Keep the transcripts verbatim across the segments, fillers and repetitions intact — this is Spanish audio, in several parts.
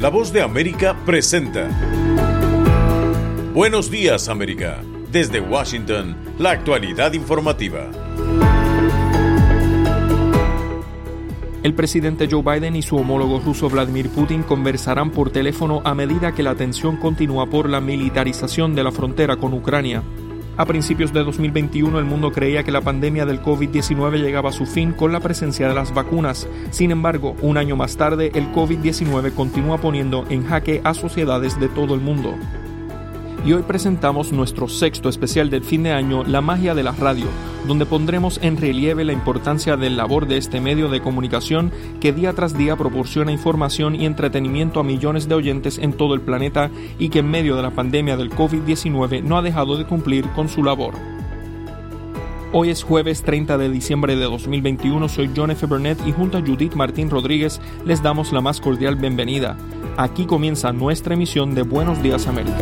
La Voz de América presenta Buenos Días, América. Desde Washington, la actualidad informativa. El presidente Joe Biden y su homólogo ruso Vladimir Putin conversarán por teléfono a medida que la tensión continúa por la militarización de la frontera con Ucrania. A principios de dos mil veintiuno, el mundo creía que la pandemia del covid diecinueve llegaba a su fin con la presencia de las vacunas. Sin embargo, un año más tarde, el covid diecinueve continúa poniendo en jaque a sociedades de todo el mundo. Y hoy presentamos nuestro sexto especial del fin de año, La magia de la radio, donde pondremos en relieve la importancia del labor de este medio de comunicación que día tras día proporciona información y entretenimiento a millones de oyentes en todo el planeta y que en medio de la pandemia del covid diecinueve no ha dejado de cumplir con su labor. Hoy es jueves treinta de diciembre de dos mil veintiuno, soy John F. Burnett y junto a Judith Martín Rodríguez les damos la más cordial bienvenida. Aquí comienza nuestra emisión de Buenos Días América.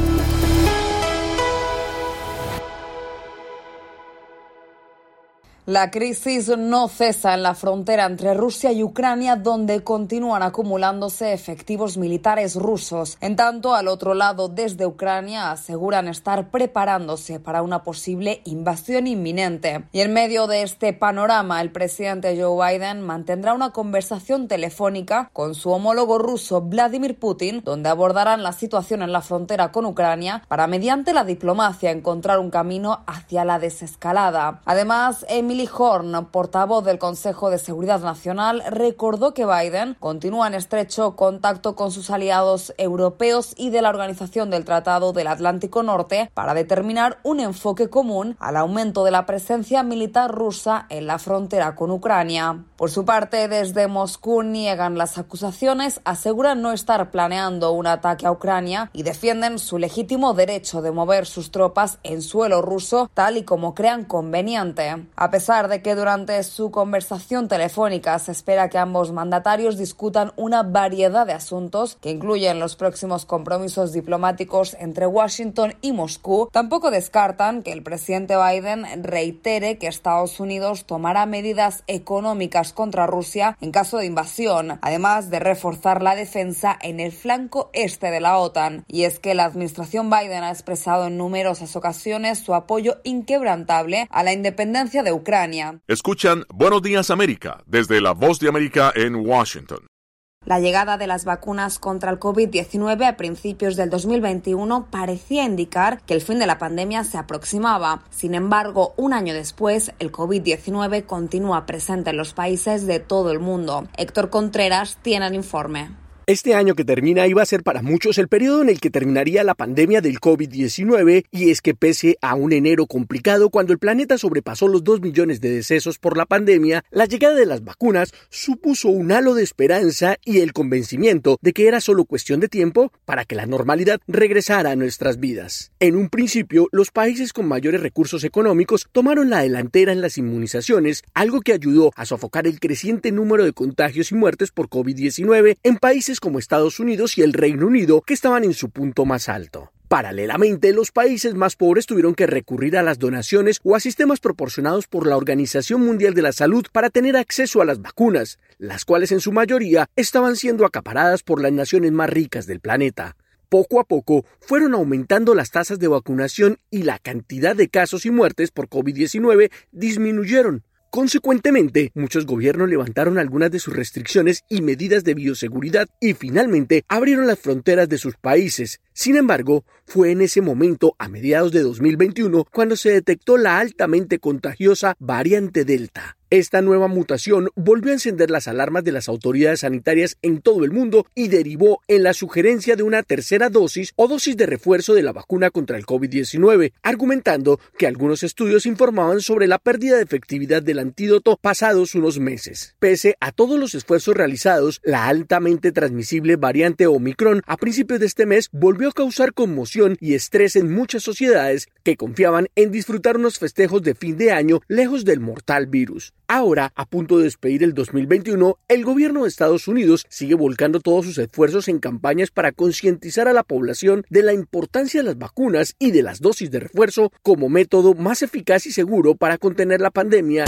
La crisis no cesa en la frontera entre Rusia y Ucrania, donde continúan acumulándose efectivos militares rusos. En tanto, al otro lado, desde Ucrania, aseguran estar preparándose para una posible invasión inminente. Y en medio de este panorama, el presidente Joe Biden mantendrá una conversación telefónica con su homólogo ruso Vladimir Putin, donde abordarán la situación en la frontera con Ucrania para, mediante la diplomacia, encontrar un camino hacia la desescalada. Además, Emily Horn, portavoz del Consejo de Seguridad Nacional, recordó que Biden continúa en estrecho contacto con sus aliados europeos y de la Organización del Tratado del Atlántico Norte para determinar un enfoque común al aumento de la presencia militar rusa en la frontera con Ucrania. Por su parte, desde Moscú niegan las acusaciones, aseguran no estar planeando un ataque a Ucrania y defienden su legítimo derecho de mover sus tropas en suelo ruso tal y como crean conveniente. A pesar de que durante su conversación telefónica se espera que ambos mandatarios discutan una variedad de asuntos que incluyen los próximos compromisos diplomáticos entre Washington y Moscú, tampoco descartan que el presidente Biden reitere que Estados Unidos tomará medidas económicas contra Rusia en caso de invasión, además de reforzar la defensa en el flanco este de la OTAN. Y es que la administración Biden ha expresado en numerosas ocasiones su apoyo inquebrantable a la independencia de Ucrania. Escuchan Buenos Días América desde La Voz de América en Washington. La llegada de las vacunas contra el covid diecinueve a principios del dos mil veintiuno parecía indicar que el fin de la pandemia se aproximaba. Sin embargo, un año después, el covid diecinueve continúa presente en los países de todo el mundo. Héctor Contreras tiene el informe. Este año que termina iba a ser para muchos el periodo en el que terminaría la pandemia del covid diecinueve, y es que pese a un enero complicado cuando el planeta sobrepasó los dos millones de decesos por la pandemia, la llegada de las vacunas supuso un halo de esperanza y el convencimiento de que era solo cuestión de tiempo para que la normalidad regresara a nuestras vidas. En un principio, los países con mayores recursos económicos tomaron la delantera en las inmunizaciones, algo que ayudó a sofocar el creciente número de contagios y muertes por covid diecinueve en países como Estados Unidos y el Reino Unido, que estaban en su punto más alto. Paralelamente, los países más pobres tuvieron que recurrir a las donaciones o a sistemas proporcionados por la Organización Mundial de la Salud para tener acceso a las vacunas, las cuales en su mayoría estaban siendo acaparadas por las naciones más ricas del planeta. Poco a poco fueron aumentando las tasas de vacunación y la cantidad de casos y muertes por covid diecinueve disminuyeron. Consecuentemente, muchos gobiernos levantaron algunas de sus restricciones y medidas de bioseguridad y finalmente abrieron las fronteras de sus países. Sin embargo, fue en ese momento, a mediados de dos mil veintiuno, cuando se detectó la altamente contagiosa variante Delta. Esta nueva mutación volvió a encender las alarmas de las autoridades sanitarias en todo el mundo y derivó en la sugerencia de una tercera dosis o dosis de refuerzo de la vacuna contra el covid diecinueve, argumentando que algunos estudios informaban sobre la pérdida de efectividad del antídoto pasados unos meses. Pese a todos los esfuerzos realizados, la altamente transmisible variante Omicron a principios de este mes volvió a causar conmoción y estrés en muchas sociedades que confiaban en disfrutar unos festejos de fin de año lejos del mortal virus. Ahora, a punto de despedir el dos mil veintiuno, el gobierno de Estados Unidos sigue volcando todos sus esfuerzos en campañas para concientizar a la población de la importancia de las vacunas y de las dosis de refuerzo como método más eficaz y seguro para contener la pandemia.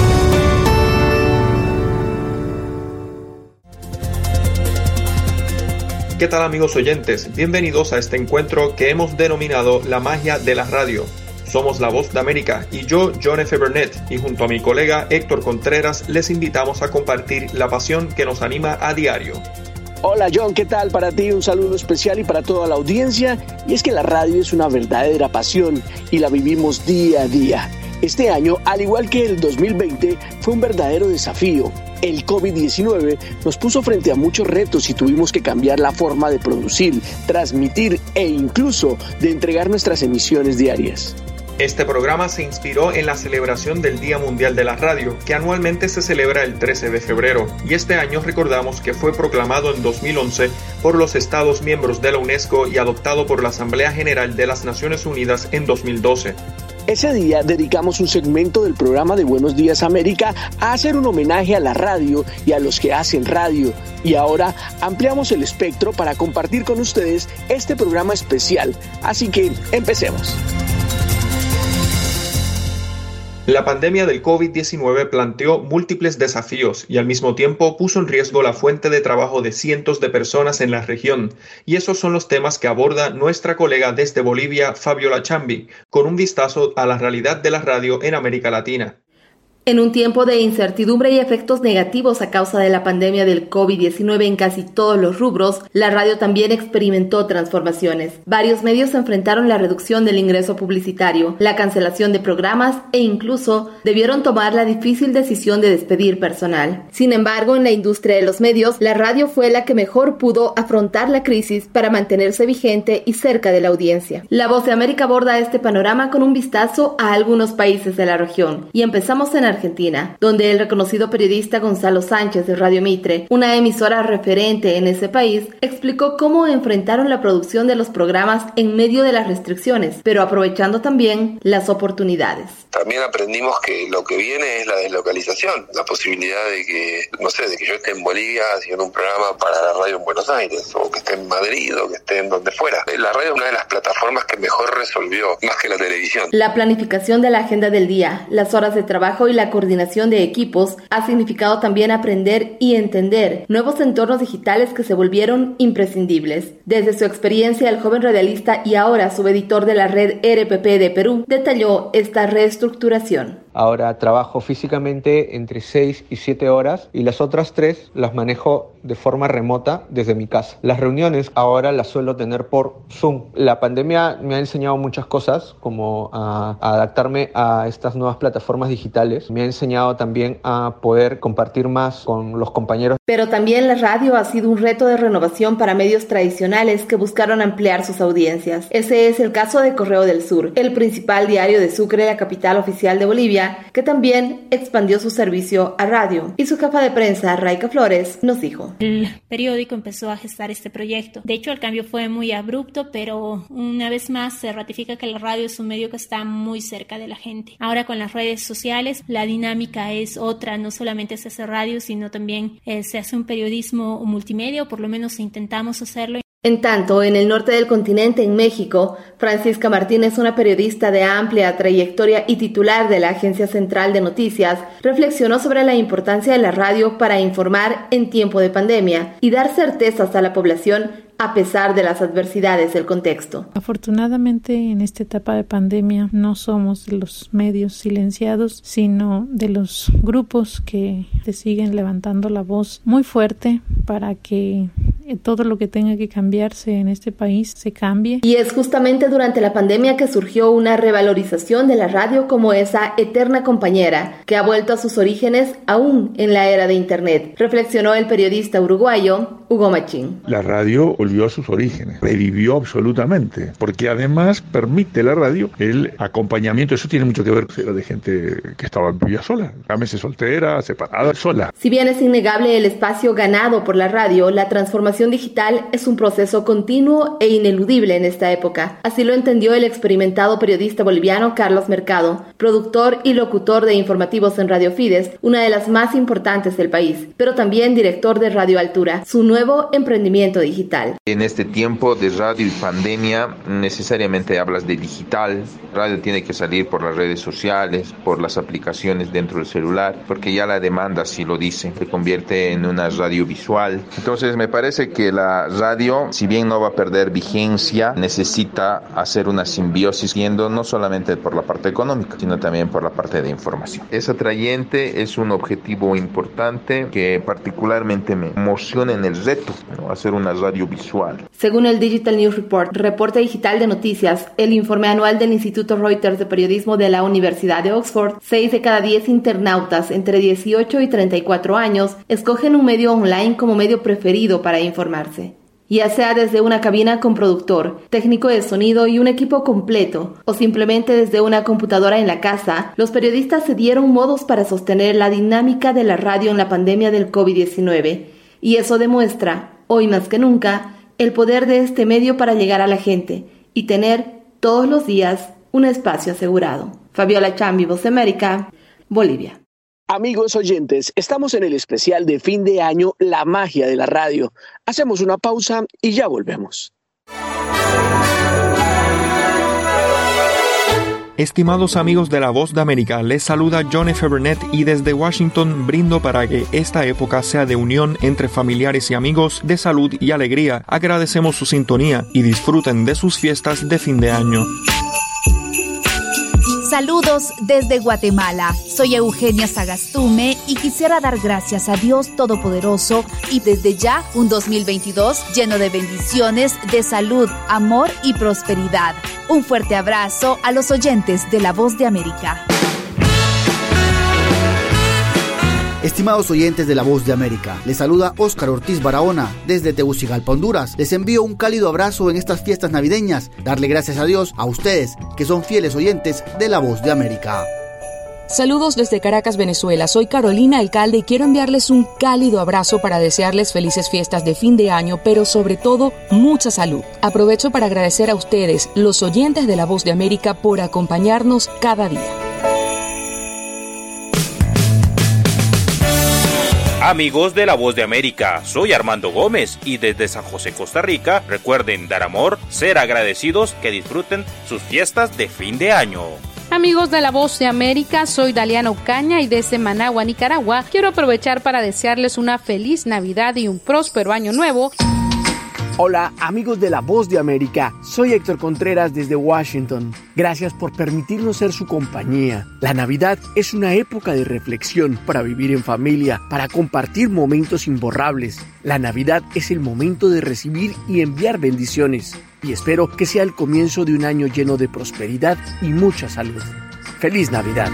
¿Qué tal, amigos oyentes? Bienvenidos a este encuentro que hemos denominado La Magia de la Radio. Somos La Voz de América y yo, John F. Burnett, y junto a mi colega Héctor Contreras les invitamos a compartir la pasión que nos anima a diario. Hola John, ¿qué tal? Para ti un saludo especial y para toda la audiencia. Y es que la radio es una verdadera pasión y la vivimos día a día. Este año, al igual que el dos mil veinte, fue un verdadero desafío. El covid diecinueve nos puso frente a muchos retos y tuvimos que cambiar la forma de producir, transmitir e incluso de entregar nuestras emisiones diarias. Este programa se inspiró en la celebración del Día Mundial de la Radio, que anualmente se celebra el trece de febrero, y este año recordamos que fue proclamado en dos mil once por los Estados miembros de la UNESCO y adoptado por la Asamblea General de las Naciones Unidas en dos mil doce. Ese día dedicamos un segmento del programa de Buenos Días América a hacer un homenaje a la radio y a los que hacen radio. Y ahora ampliamos el espectro para compartir con ustedes este programa especial. Así que empecemos. La pandemia del covid diecinueve planteó múltiples desafíos y al mismo tiempo puso en riesgo la fuente de trabajo de cientos de personas en la región. Y esos son los temas que aborda nuestra colega desde Bolivia, Fabiola Chambi, con un vistazo a la realidad de la radio en América Latina. En un tiempo de incertidumbre y efectos negativos a causa de la pandemia del covid diecinueve en casi todos los rubros, la radio también experimentó transformaciones. Varios medios enfrentaron la reducción del ingreso publicitario, la cancelación de programas e incluso debieron tomar la difícil decisión de despedir personal. Sin embargo, en la industria de los medios, la radio fue la que mejor pudo afrontar la crisis para mantenerse vigente y cerca de la audiencia. La Voz de América aborda este panorama con un vistazo a algunos países de la región y empezamos en Argentina. Argentina, donde el reconocido periodista Gonzalo Sánchez de Radio Mitre, una emisora referente en ese país, explicó cómo enfrentaron la producción de los programas en medio de las restricciones, pero aprovechando también las oportunidades. También aprendimos que lo que viene es la deslocalización, la posibilidad de que, no sé, de que yo esté en Bolivia haciendo un programa para la radio en Buenos Aires, o que esté en Madrid, o que esté en donde fuera. La radio es una de las plataformas que mejor resolvió, más que la televisión. La planificación de la agenda del día, las horas de trabajo y la coordinación de equipos ha significado también aprender y entender nuevos entornos digitales que se volvieron imprescindibles. Desde su experiencia, el joven radialista y ahora subeditor de la red R P P de Perú detalló esta reestructuración. Ahora trabajo físicamente entre seis y siete horas y las otras tres las manejo de forma remota desde mi casa. Las reuniones ahora las suelo tener por Zoom. La pandemia me ha enseñado muchas cosas, como a, a adaptarme a estas nuevas plataformas digitales. Me ha enseñado también a poder compartir más con los compañeros. Pero también la radio ha sido un reto de renovación para medios tradicionales que buscaron ampliar sus audiencias. Ese es el caso de Correo del Sur, el principal diario de Sucre, la capital oficial de Bolivia, que también expandió su servicio a radio. Y su jefa de prensa, Raica Flores, nos dijo: el periódico empezó a gestar este proyecto. De hecho, el cambio fue muy abrupto, pero una vez más se ratifica que la radio es un medio que está muy cerca de la gente. Ahora con las redes sociales, la dinámica es otra. No solamente se hace radio, sino también eh, se hace un periodismo multimedia, o por lo menos intentamos hacerlo. En tanto, en el norte del continente, en México, Francisca Martínez, una periodista de amplia trayectoria y titular de la Agencia Central de Noticias, reflexionó sobre la importancia de la radio para informar en tiempo de pandemia y dar certezas a la población a pesar de las adversidades del contexto. Afortunadamente, en esta etapa de pandemia no somos de los medios silenciados, sino de los grupos que te siguen levantando la voz muy fuerte para que todo lo que tenga que cambiarse en este país se cambie. Y es justamente durante la pandemia que surgió una revalorización de la radio como esa eterna compañera que ha vuelto a sus orígenes aún en la era de Internet, reflexionó el periodista uruguayo Hugo Machín. La radio volvió a sus orígenes, revivió absolutamente, porque además permite la radio el acompañamiento. Eso tiene mucho que ver con de gente que estaba vivía sola, a veces soltera, separada, sola. Si bien es innegable el espacio ganado por la radio, la transformación digital es un proceso continuo e ineludible en esta época. Así lo entendió el experimentado periodista boliviano Carlos Mercado, productor y locutor de informativos en Radio Fides, una de las más importantes del país, pero también director de Radio Altura, su nuevo emprendimiento digital. En este tiempo de radio y pandemia, necesariamente hablas de digital. Radio tiene que salir por las redes sociales, por las aplicaciones dentro del celular, porque ya la demanda así lo dice, se convierte en una radio visual. Entonces me parece parece que la radio, si bien no va a perder vigencia, necesita hacer una simbiosis, yendo no solamente por la parte económica, sino también por la parte de información. Es atrayente, es un objetivo importante que particularmente me emociona en el reto, ¿no? Hacer una radio visual. Según el Digital News Report, reporte digital de noticias, el informe anual del Instituto Reuters de Periodismo de la Universidad de Oxford, seis de cada diez internautas entre dieciocho y treinta y cuatro años escogen un medio online como medio preferido para informarse. Ya sea desde una cabina con productor, técnico de sonido y un equipo completo, o simplemente desde una computadora en la casa, los periodistas se dieron modos para sostener la dinámica de la radio en la pandemia del covid diecinueve. Y eso demuestra, hoy más que nunca, el poder de este medio para llegar a la gente y tener todos los días un espacio asegurado. Fabiola Chambi, Voz de América, Bolivia. Amigos oyentes, estamos en el especial de fin de año La Magia de la Radio. Hacemos una pausa y ya volvemos. Estimados amigos de La Voz de América, les saluda John F. Burnett y desde Washington brindo para que esta época sea de unión entre familiares y amigos, de salud y alegría. Agradecemos su sintonía y disfruten de sus fiestas de fin de año. Saludos desde Guatemala, soy Eugenia Sagastume y quisiera dar gracias a Dios Todopoderoso y desde ya un dos mil veintidós lleno de bendiciones, de salud, amor y prosperidad. Un fuerte abrazo a los oyentes de La Voz de América. Estimados oyentes de La Voz de América, les saluda Óscar Ortiz Barahona desde Tegucigalpa, Honduras. Les envío un cálido abrazo en estas fiestas navideñas. Darle gracias a Dios a ustedes, que son fieles oyentes de La Voz de América. Saludos desde Caracas, Venezuela. Soy Carolina Alcalde y quiero enviarles un cálido abrazo para desearles felices fiestas de fin de año, pero sobre todo, mucha salud. Aprovecho para agradecer a ustedes, los oyentes de La Voz de América, por acompañarnos cada día. Amigos de La Voz de América, soy Armando Gómez y desde San José, Costa Rica, recuerden dar amor, ser agradecidos, que disfruten sus fiestas de fin de año. Amigos de La Voz de América, soy Daliana Ocaña y desde Managua, Nicaragua, quiero aprovechar para desearles una feliz Navidad y un próspero año nuevo. Hola amigos de La Voz de América, soy Héctor Contreras desde Washington. Gracias por permitirnos ser su compañía. La Navidad es una época de reflexión para vivir en familia, para compartir momentos imborrables. La Navidad es el momento de recibir y enviar bendiciones. Y espero que sea el comienzo de un año lleno de prosperidad y mucha salud. ¡Feliz Navidad!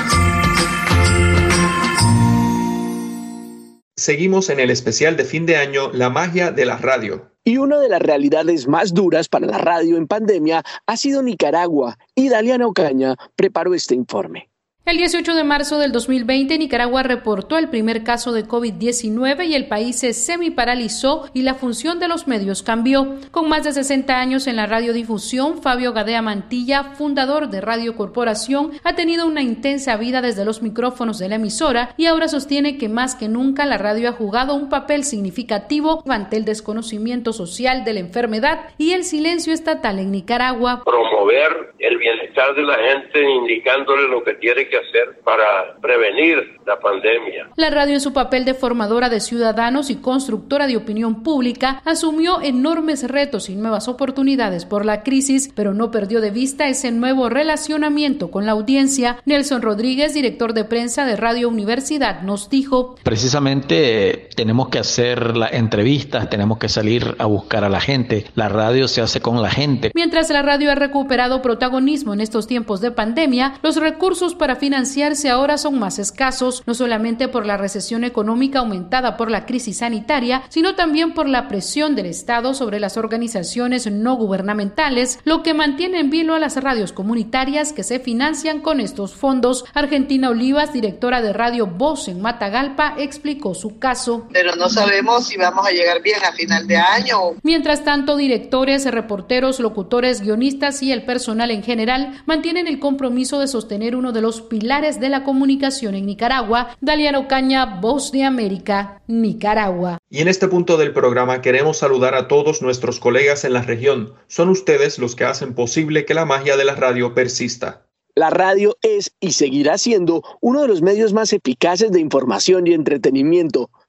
Seguimos en el especial de fin de año La Magia de la Radio. Y una de las realidades más duras para la radio en pandemia ha sido Nicaragua, y Daliana Ocaña preparó este informe. El dieciocho de marzo del dos mil veinte, Nicaragua reportó el primer caso de covid diecinueve y el país se semiparalizó y la función de los medios cambió. Con más de sesenta años en la radiodifusión, Fabio Gadea Mantilla, fundador de Radio Corporación, ha tenido una intensa vida desde los micrófonos de la emisora y ahora sostiene que más que nunca la radio ha jugado un papel significativo ante el desconocimiento social de la enfermedad y el silencio estatal en Nicaragua. Promover el bienestar de la gente indicándole lo que tiene que hacer para prevenir la pandemia. La radio, en su papel de formadora de ciudadanos y constructora de opinión pública, asumió enormes retos y nuevas oportunidades por la crisis, pero no perdió de vista ese nuevo relacionamiento con la audiencia. Nelson Rodríguez, director de prensa de Radio Universidad, nos dijo: precisamente eh, tenemos que hacer las entrevistas, tenemos que salir a buscar a la gente. La radio se hace con la gente. Mientras la radio ha recuperado protagonismo en estos tiempos de pandemia, los recursos para financiarse ahora son más escasos, no solamente por la recesión económica aumentada por la crisis sanitaria, sino también por la presión del Estado sobre las organizaciones no gubernamentales, lo que mantiene en vilo a las radios comunitarias que se financian con estos fondos. Argentina Olivas, directora de Radio Voz en Matagalpa, explicó su caso. Pero no sabemos si vamos a llegar bien a final de año. Mientras tanto, directores, reporteros, locutores, guionistas y el personal en general mantienen el compromiso de sostener uno de los pilares de la comunicación en Nicaragua. Daliana Ocaña, Voz de América, Nicaragua. Y en este punto del programa queremos saludar a todos nuestros colegas en la región. Son ustedes los que hacen posible que la magia de la radio persista. La radio es y seguirá siendo uno de los medios más eficaces de información y entretenimiento.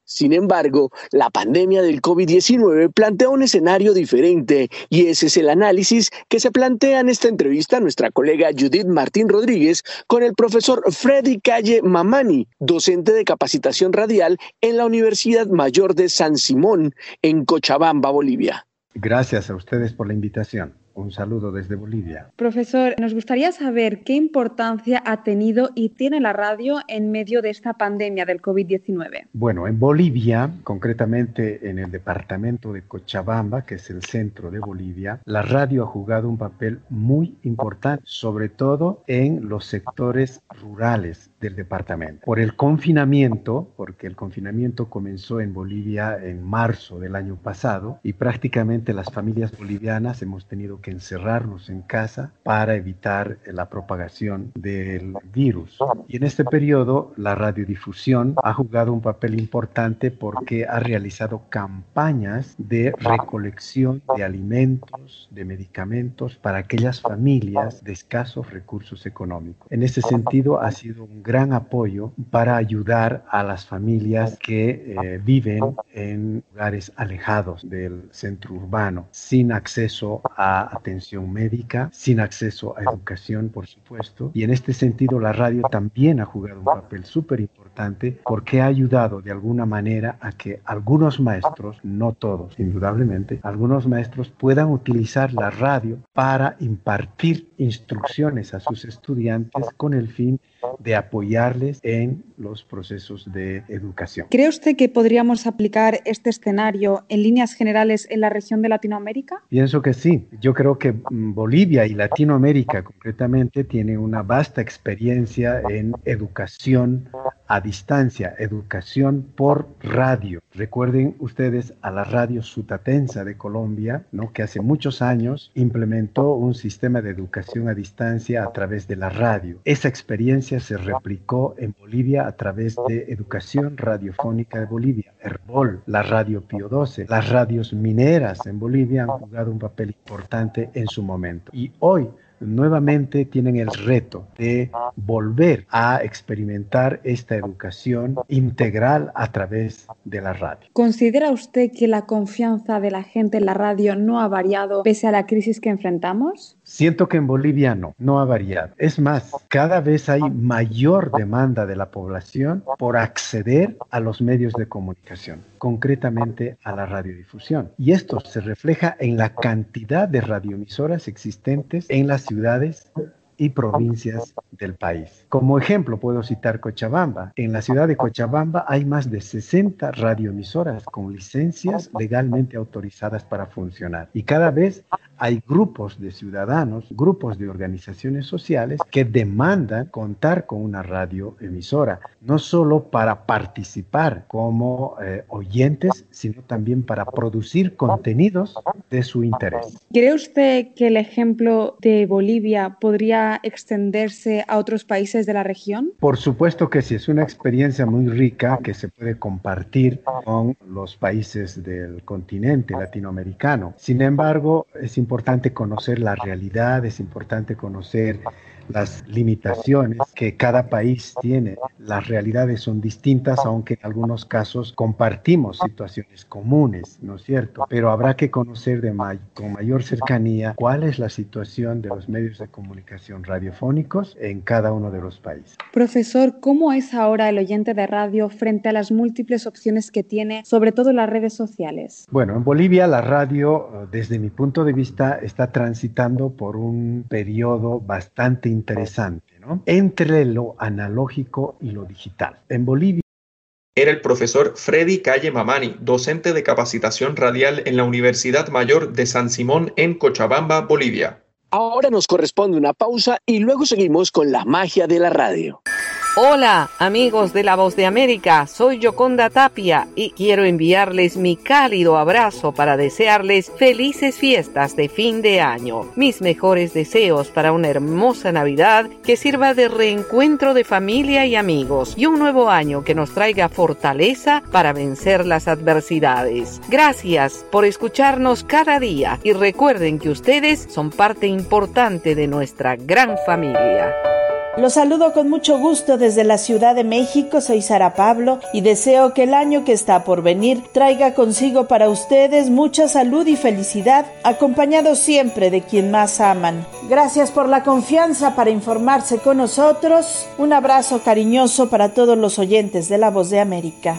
Sin embargo, la pandemia del COVID diecinueve plantea un escenario diferente y ese es el análisis que se plantea en esta entrevista nuestra colega Judith Martín Rodríguez con el profesor Freddy Calle Mamani, docente de capacitación radial en la Universidad Mayor de San Simón, en Cochabamba, Bolivia. Gracias a ustedes por la invitación. Un saludo desde Bolivia. Profesor, nos gustaría saber qué importancia ha tenido y tiene la radio en medio de esta pandemia del COVID diecinueve. Bueno, en Bolivia, concretamente en el departamento de Cochabamba, que es el centro de Bolivia, la radio ha jugado un papel muy importante, sobre todo en los sectores rurales del departamento. Por el confinamiento, porque el confinamiento comenzó en Bolivia en marzo del año pasado y prácticamente las familias bolivianas hemos tenido que encerrarnos en casa para evitar la propagación del virus. Y en este periodo la radiodifusión ha jugado un papel importante porque ha realizado campañas de recolección de alimentos, de medicamentos para aquellas familias de escasos recursos económicos. En ese sentido ha sido un gran apoyo para ayudar a las familias que eh, viven en lugares alejados del centro urbano, sin acceso a atención médica, sin acceso a educación, por supuesto. Y en este sentido la radio también ha jugado un papel súper importante porque ha ayudado de alguna manera a que algunos maestros, no todos, indudablemente, algunos maestros puedan utilizar la radio para impartir instrucciones a sus estudiantes con el fin de apoyarles en los procesos de educación. ¿Cree usted que podríamos aplicar este escenario en líneas generales en la región de Latinoamérica? Pienso que sí. Yo creo que Bolivia y Latinoamérica concretamente tienen una vasta experiencia en educación a distancia, educación por radio. Recuerden ustedes a la radio Sutatensa de Colombia, ¿no?, que hace muchos años implementó un sistema de educación a distancia a través de la radio. Esa experiencia se replicó en Bolivia a través de Educación Radiofónica de Bolivia, ERBOL, la Radio Pío doce. Las radios mineras en Bolivia han jugado un papel importante en su momento. Y hoy nuevamente tienen el reto de volver a experimentar esta educación integral a través de la radio. ¿Considera usted que la confianza de la gente en la radio no ha variado pese a la crisis que enfrentamos? Siento que en Bolivia no, no ha variado. Es más, cada vez hay mayor demanda de la población por acceder a los medios de comunicación, concretamente a la radiodifusión. Y esto se refleja en la cantidad de radioemisoras existentes en las ciudades y provincias del país. Como ejemplo puedo citar Cochabamba. En la ciudad de Cochabamba hay más de sesenta radioemisoras con licencias legalmente autorizadas para funcionar. Y cada vez hay grupos de ciudadanos, grupos de organizaciones sociales que demandan contar con una radioemisora, no solo para participar como eh, oyentes, sino también para producir contenidos de su interés. ¿Cree usted que el ejemplo de Bolivia podría extenderse a otros países de la región? Por supuesto que sí, es una experiencia muy rica que se puede compartir con los países del continente latinoamericano. Sin embargo, es importante conocer la realidad, es importante conocer las limitaciones que cada país tiene. Las realidades son distintas, aunque en algunos casos compartimos situaciones comunes, ¿no es cierto? Pero habrá que conocer de may- con mayor cercanía cuál es la situación de los medios de comunicación radiofónicos en cada uno de los países. Profesor, ¿cómo es ahora el oyente de radio frente a las múltiples opciones que tiene, sobre todo en las redes sociales? Bueno, en Bolivia la radio, desde mi punto de vista, está transitando por un periodo bastante interesante, ¿no?, entre lo analógico y lo digital. En Bolivia era el profesor Freddy Calle Mamani, docente de capacitación radial en la Universidad Mayor de San Simón en Cochabamba, Bolivia. Ahora nos corresponde una pausa y luego seguimos con la magia de la radio. Hola, amigos de La Voz de América, soy Yoconda Tapia y quiero enviarles mi cálido abrazo para desearles felices fiestas de fin de año. Mis mejores deseos para una hermosa Navidad que sirva de reencuentro de familia y amigos y un nuevo año que nos traiga fortaleza para vencer las adversidades. Gracias por escucharnos cada día y recuerden que ustedes son parte importante de nuestra gran familia. Los saludo con mucho gusto desde la Ciudad de México, soy Sara Pablo y deseo que el año que está por venir traiga consigo para ustedes mucha salud y felicidad, acompañados siempre de quien más aman. Gracias por la confianza para informarse con nosotros. Un abrazo cariñoso para todos los oyentes de La Voz de América.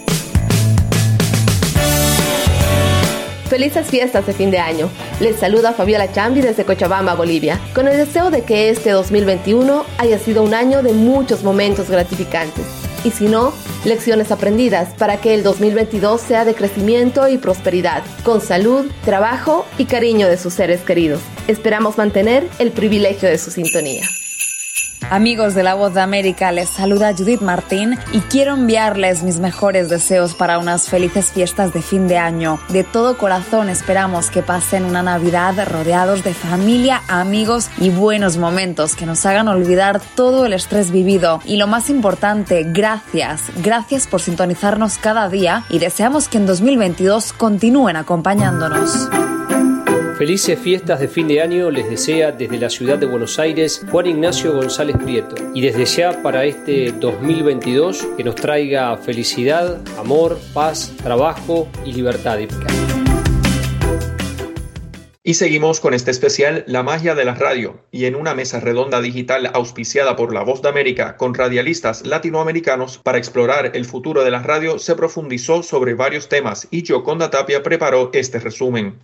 Felices fiestas de fin de año. Les saluda Fabiola Chambi desde Cochabamba, Bolivia, con el deseo de que este dos mil veintiuno haya sido un año de muchos momentos gratificantes. Y si no, lecciones aprendidas para que el dos mil veintidós sea de crecimiento y prosperidad, con salud, trabajo y cariño de sus seres queridos. Esperamos mantener el privilegio de su sintonía. Amigos de La Voz de América, les saluda Judith Martín y quiero enviarles mis mejores deseos para unas felices fiestas de fin de año. De todo corazón esperamos que pasen una Navidad rodeados de familia, amigos y buenos momentos que nos hagan olvidar todo el estrés vivido. Y lo más importante, gracias, gracias por sintonizarnos cada día y deseamos que en dos mil veintidós continúen acompañándonos. Felices fiestas de fin de año les desea desde la ciudad de Buenos Aires Juan Ignacio González Prieto. Y desde ya para este dos mil veintidós que nos traiga felicidad, amor, paz, trabajo y libertad. Y seguimos con este especial La magia de la radio, y en una mesa redonda digital auspiciada por La Voz de América con radialistas latinoamericanos para explorar el futuro de la radio se profundizó sobre varios temas y Yoconda Tapia preparó este resumen.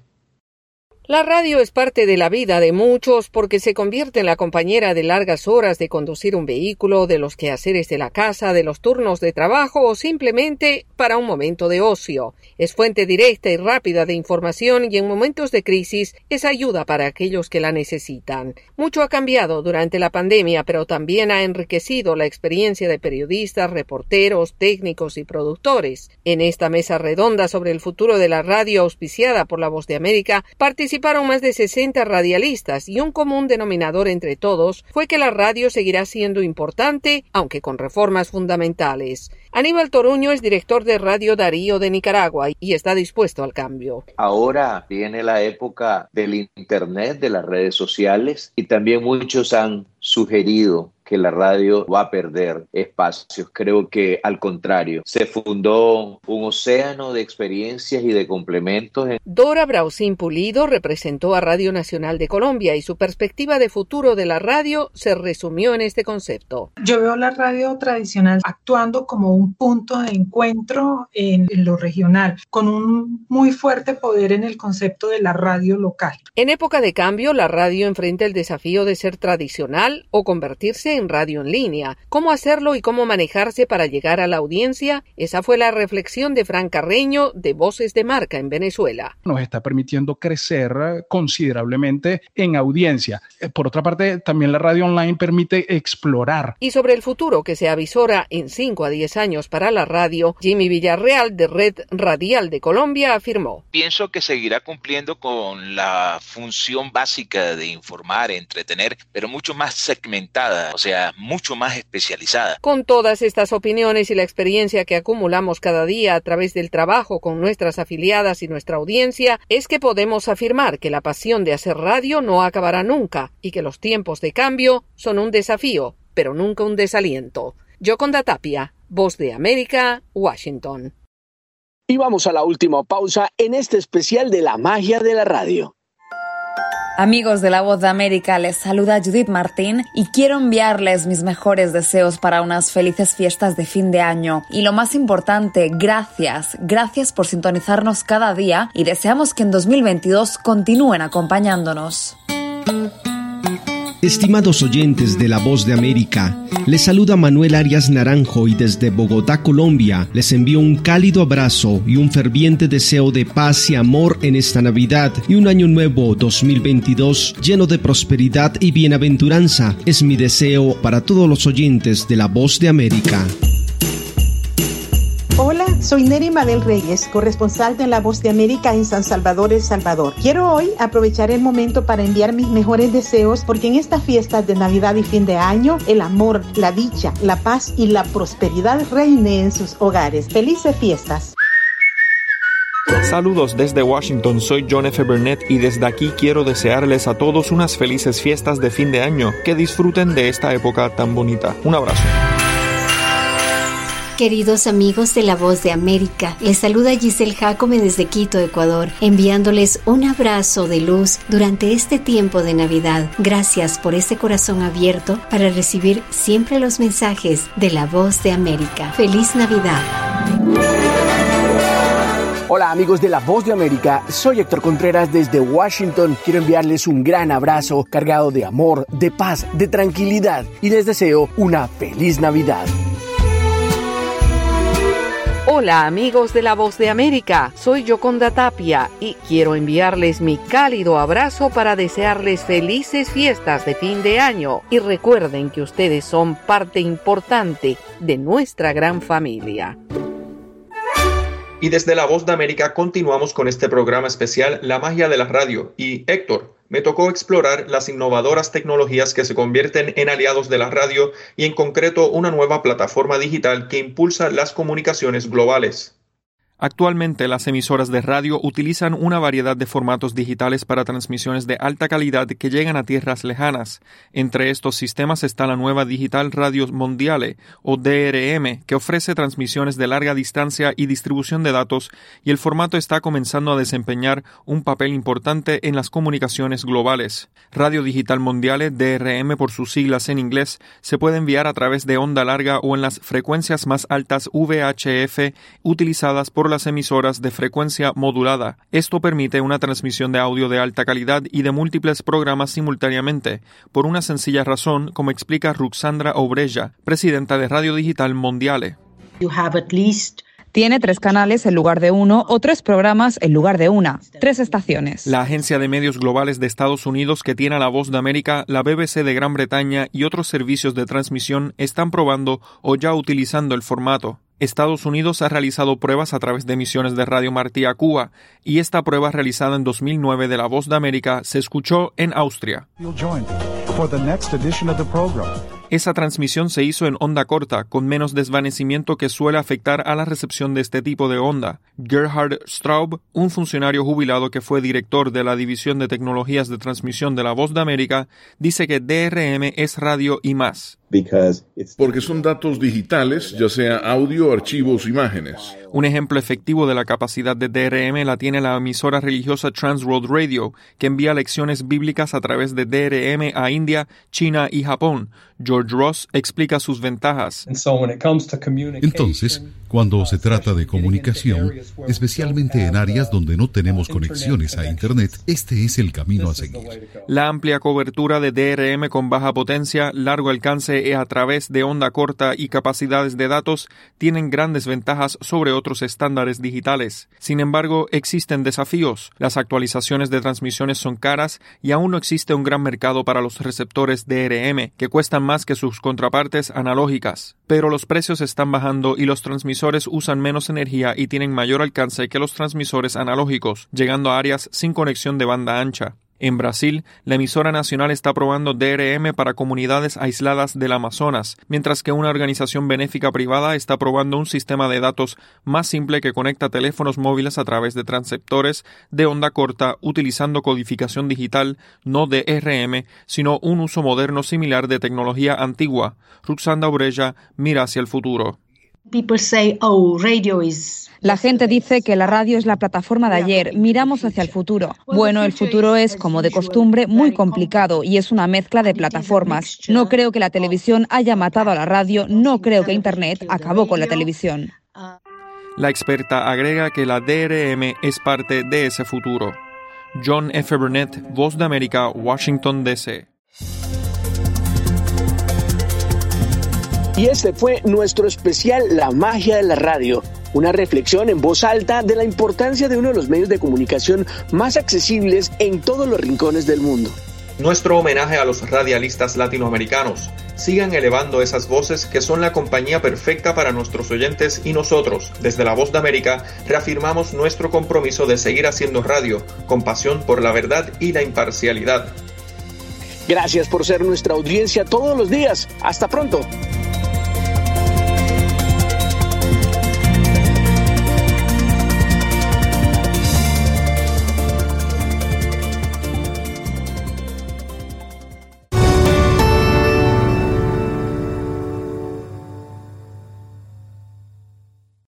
La radio es parte de la vida de muchos porque se convierte en la compañera de largas horas de conducir un vehículo, de los quehaceres de la casa, de los turnos de trabajo o simplemente para un momento de ocio. Es fuente directa y rápida de información y en momentos de crisis es ayuda para aquellos que la necesitan. Mucho ha cambiado durante la pandemia, pero también ha enriquecido la experiencia de periodistas, reporteros, técnicos y productores. En esta mesa redonda sobre el futuro de la radio auspiciada por La Voz de América participaron Participaron más de sesenta radialistas y un común denominador entre todos fue que la radio seguirá siendo importante, aunque con reformas fundamentales. Aníbal Toruño es director de Radio Darío de Nicaragua y está dispuesto al cambio. Ahora viene la época del internet, de las redes sociales, y también muchos han sugerido que la radio va a perder espacios. Creo que al contrario, se fundó un océano de experiencias y de complementos. Dora Brausín Pulido representó a Radio Nacional de Colombia y su perspectiva de futuro de la radio se resumió en este concepto. Yo veo la radio tradicional actuando como un punto de encuentro en lo regional, con un muy fuerte poder en el concepto de la radio local. En época de cambio, la radio enfrenta el desafío de ser tradicional o convertirse en radio en línea. ¿Cómo hacerlo y cómo manejarse para llegar a la audiencia? Esa fue la reflexión de Fran Carreño de Voces de Marca en Venezuela. Nos está permitiendo crecer considerablemente en audiencia. Por otra parte, también la radio online permite explorar. Y sobre el futuro que se avisora en cinco a diez años para la radio, Jimmy Villarreal de Red Radial de Colombia afirmó: Pienso que seguirá cumpliendo con la función básica de informar, entretener, pero mucho más segmentada, o sea, mucho más especializada. Con todas estas opiniones y la experiencia que acumulamos cada día a través del trabajo con nuestras afiliadas y nuestra audiencia, es que podemos afirmar que la pasión de hacer radio no acabará nunca y que los tiempos de cambio son un desafío, pero nunca un desaliento. Yoconda Tapia, Voz de América, Washington. Y vamos a la última pausa en este especial de la magia de la radio. Amigos de La Voz de América, les saluda Judith Martín y quiero enviarles mis mejores deseos para unas felices fiestas de fin de año. Y lo más importante, gracias, gracias por sintonizarnos cada día y deseamos que en dos mil veintidós continúen acompañándonos. Estimados oyentes de La Voz de América, les saluda Manuel Arias Naranjo y desde Bogotá, Colombia, les envío un cálido abrazo y un ferviente deseo de paz y amor en esta Navidad y un año nuevo dos mil veintidós lleno de prosperidad y bienaventuranza. Es mi deseo para todos los oyentes de La Voz de América. Hola, soy Neri Mabel Reyes, corresponsal de La Voz de América en San Salvador, El Salvador. Quiero hoy aprovechar el momento para enviar mis mejores deseos porque en estas fiestas de Navidad y fin de año, el amor, la dicha, la paz y la prosperidad reine en sus hogares. ¡Felices fiestas! Saludos desde Washington, soy John F. Burnett y desde aquí quiero desearles a todos unas felices fiestas de fin de año, que disfruten de esta época tan bonita. Un abrazo. Queridos amigos de La Voz de América, les saluda Giselle Jacome desde Quito, Ecuador, enviándoles un abrazo de luz durante este tiempo de Navidad. Gracias por ese corazón abierto para recibir siempre los mensajes de La Voz de América. ¡Feliz Navidad! Hola amigos de La Voz de América, soy Héctor Contreras desde Washington. Quiero enviarles un gran abrazo cargado de amor, de paz, de tranquilidad y les deseo una feliz Navidad. Hola amigos de La Voz de América, soy Yoconda Tapia y quiero enviarles mi cálido abrazo para desearles felices fiestas de fin de año y recuerden que ustedes son parte importante de nuestra gran familia. Y desde La Voz de América continuamos con este programa especial La Magia de la Radio. Y Héctor, me tocó explorar las innovadoras tecnologías que se convierten en aliados de la radio y en concreto una nueva plataforma digital que impulsa las comunicaciones globales. Actualmente las emisoras de radio utilizan una variedad de formatos digitales para transmisiones de alta calidad que llegan a tierras lejanas. Entre estos sistemas está la nueva Digital Radio Mondiale, o D R M, que ofrece transmisiones de larga distancia y distribución de datos, y el formato está comenzando a desempeñar un papel importante en las comunicaciones globales. Radio Digital Mondiale, D R M por sus siglas en inglés, se puede enviar a través de onda larga o en las frecuencias más altas V H F utilizadas por las emisoras de frecuencia modulada. Esto permite una transmisión de audio de alta calidad y de múltiples programas simultáneamente, por una sencilla razón, como explica Ruxandra Obreja, presidenta de Radio Digital Mondiale. You have at least Tiene tres canales en lugar de uno o tres programas en lugar de una. Tres estaciones. La agencia de medios globales de Estados Unidos que tiene a La Voz de América, la B B C de Gran Bretaña y otros servicios de transmisión están probando o ya utilizando el formato. Estados Unidos ha realizado pruebas a través de emisiones de Radio Martí a Cuba y esta prueba realizada en dos mil nueve de La Voz de América se escuchó en Austria. Esa transmisión se hizo en onda corta, con menos desvanecimiento que suele afectar a la recepción de este tipo de onda. Gerhard Straub, un funcionario jubilado que fue director de la División de Tecnologías de Transmisión de La Voz de América, dice que D R M es radio y más. Porque son datos digitales, ya sea audio, archivos, imágenes. Un ejemplo efectivo de la capacidad de D R M la tiene la emisora religiosa Transworld Radio, que envía lecciones bíblicas a través de D R M a India, China y Japón. George Ross explica sus ventajas. Entonces, cuando se trata de comunicación, especialmente en áreas donde no tenemos conexiones a Internet, este es el camino a seguir. La amplia cobertura de D R M con baja potencia, largo alcance a través de onda corta y capacidades de datos tienen grandes ventajas sobre otros estándares digitales. Sin embargo, existen desafíos. Las actualizaciones de transmisiones son caras y aún no existe un gran mercado para los receptores D R M, que cuestan más que sus contrapartes analógicas. Pero los precios están bajando y los transmisores usan menos energía y tienen mayor alcance que los transmisores analógicos, llegando a áreas sin conexión de banda ancha. En Brasil, la emisora nacional está probando D R M para comunidades aisladas del Amazonas, mientras que una organización benéfica privada está probando un sistema de datos más simple que conecta teléfonos móviles a través de transceptores de onda corta utilizando codificación digital, no D R M, sino un uso moderno similar de tecnología antigua. Ruxandra Obreja mira hacia el futuro. People say, oh, radio is... La gente dice que la radio es la plataforma de ayer, miramos hacia el futuro. Bueno, el futuro es, como de costumbre, muy complicado y es una mezcla de plataformas. No creo que la televisión haya matado a la radio, no creo que Internet acabó con la televisión. La experta agrega que la D R M es parte de ese futuro. John F. Burnett, Voz de América, Washington, D C Y este fue nuestro especial La Magia de la Radio, una reflexión en voz alta de la importancia de uno de los medios de comunicación más accesibles en todos los rincones del mundo. Nuestro homenaje a los radialistas latinoamericanos. Sigan elevando esas voces que son la compañía perfecta para nuestros oyentes y nosotros, desde La Voz de América, reafirmamos nuestro compromiso de seguir haciendo radio, con pasión por la verdad y la imparcialidad. Gracias por ser nuestra audiencia todos los días. Hasta pronto.